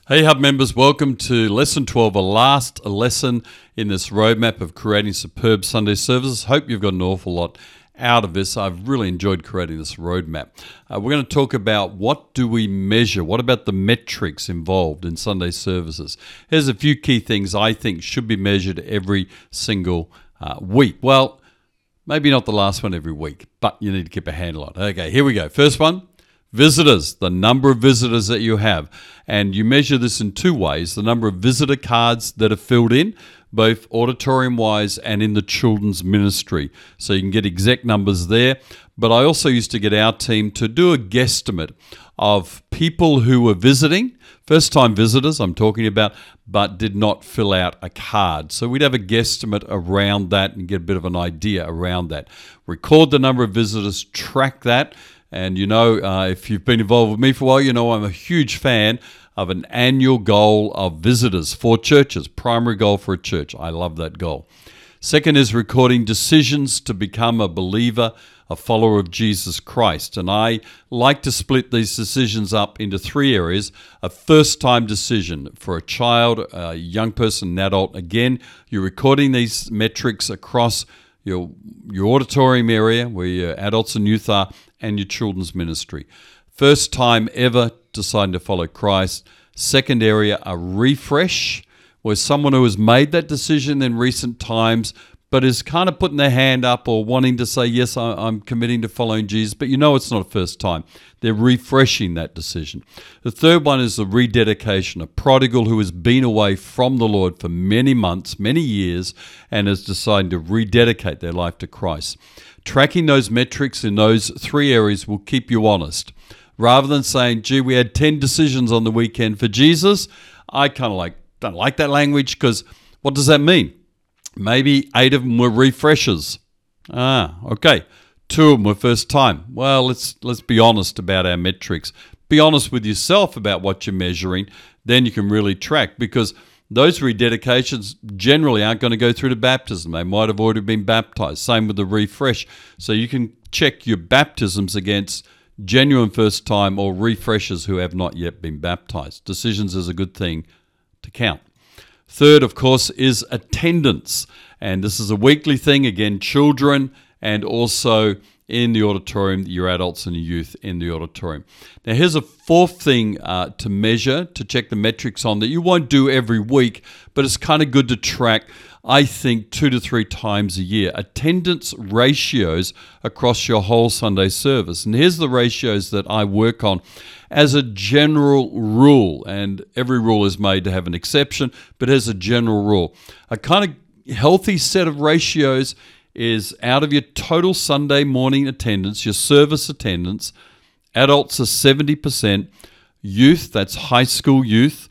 Hey Hub members, welcome to Lesson 12, a last lesson in this roadmap of creating superb Sunday services. Hope you've got an awful lot out of this. I've really enjoyed creating this roadmap. We're going to talk about what do we measure? What about the metrics involved in Sunday services? Here's a few key things I think should be measured every single week. Well, maybe not the last one every week, but you need to keep a handle on it. Okay, here we go. First one. Visitors, the number of visitors that you have. And you measure this in two ways. The number of visitor cards that are filled in, both auditorium-wise and in the children's ministry. So you can get exact numbers there. But I also used to get our team to do a guesstimate of people who were visiting, first-time visitors I'm talking about, but did not fill out a card. So we'd have a guesstimate around that and get a bit of an idea around that. Record the number of visitors, track that. And you know, if you've been involved with me for a while, you know I'm a huge fan of an annual goal of visitors for churches, primary goal for a church. I love that goal. Second is recording decisions to become a believer, a follower of Jesus Christ. And I like to split these decisions up into three areas. A first-time decision for a child, a young person, an adult. Again, you're recording these metrics across your auditorium area where your adults and youth are, and your children's ministry. First time ever deciding to follow Christ. Second area, a refresh, where someone who has made that decision in recent times but is kind of putting their hand up or wanting to say, yes, I'm committing to following Jesus, but you know it's not a first time. They're refreshing that decision. The third one is the rededication, a prodigal who has been away from the Lord for many months, many years, and has decided to rededicate their life to Christ. Tracking those metrics in those three areas will keep you honest. Rather than saying, gee, we had 10 decisions on the weekend for Jesus, I kind of don't like that language because what does that mean? Maybe 8 of them were refreshers. Okay. 2 of them were first time. Well, let's be honest about our metrics. Be honest with yourself about what you're measuring. Then you can really track, because those rededications generally aren't going to go through to baptism. They might have already been baptized. Same with the refresh. So you can check your baptisms against genuine first time or refreshers who have not yet been baptized. Decisions is a good thing to count. Third, of course, is attendance. And this is a weekly thing. Again, children and also in the auditorium, your adults and your youth in the auditorium. Now, here's a fourth thing to measure, to check the metrics on that you won't do every week, but it's kind of good to track, I think, 2 to 3 times a year. Attendance ratios across your whole Sunday service. And here's the ratios that I work on as a general rule, and every rule is made to have an exception, but as a general rule. A kind of healthy set of ratios is out of your total Sunday morning attendance, your service attendance, adults are 70%, youth, that's high school youth,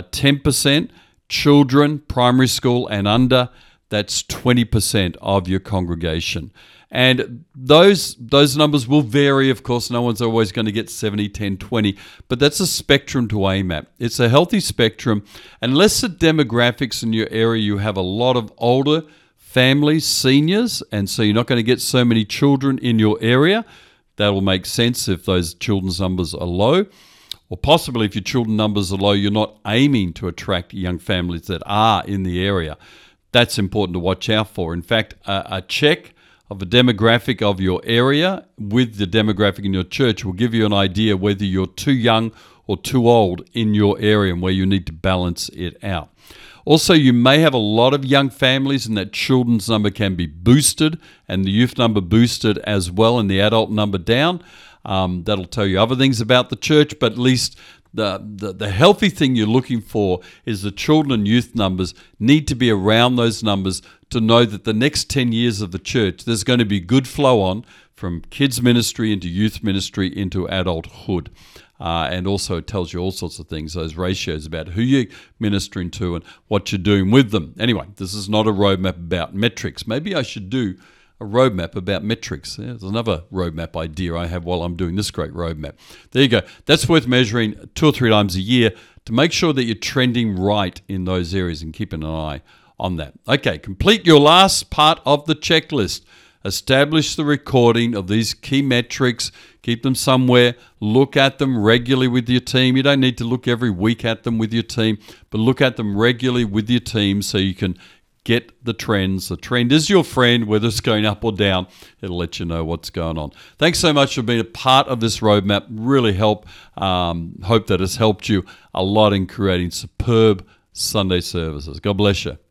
10%, children, primary school and under, that's 20% of your congregation. And those numbers will vary, of course. No one's always going to get 70, 10, 20, but that's a spectrum to aim at. It's a healthy spectrum. Unless the demographics in your area, you have a lot of older families, seniors, and so you're not going to get so many children in your area. That'll make sense if those children's numbers are low. Or possibly if your children numbers are low, you're not aiming to attract young families that are in the area. That's important to watch out for. In fact, a check of the demographic of your area with the demographic in your church will give you an idea whether you're too young or too old in your area and where you need to balance it out. Also, you may have a lot of young families and that children's number can be boosted and the youth number boosted as well and the adult number down. That'll tell you other things about the church, but at least the healthy thing you're looking for is the children and youth numbers need to be around those numbers to know that the next 10 years of the church, there's going to be good flow on from kids ministry into youth ministry into adulthood. And also it tells you all sorts of things, those ratios about who you're ministering to and what you're doing with them. Anyway, this is not a roadmap about metrics. Maybe I should do a roadmap about metrics. There's another roadmap idea I have while I'm doing this great roadmap. There you go. That's worth measuring 2 or 3 times a year to make sure that you're trending right in those areas and keeping an eye on that. Okay, complete your last part of the checklist. establish the recording of these key metrics, keep them somewhere, look at them regularly with your team. You don't need to look every week at them with your team, but look at them regularly with your team so you can get the trends. The trend is your friend, whether it's going up or down. It'll let you know what's going on. Thanks so much for being a part of this roadmap. Really hope that it's helped you a lot in creating superb Sunday services. God bless you.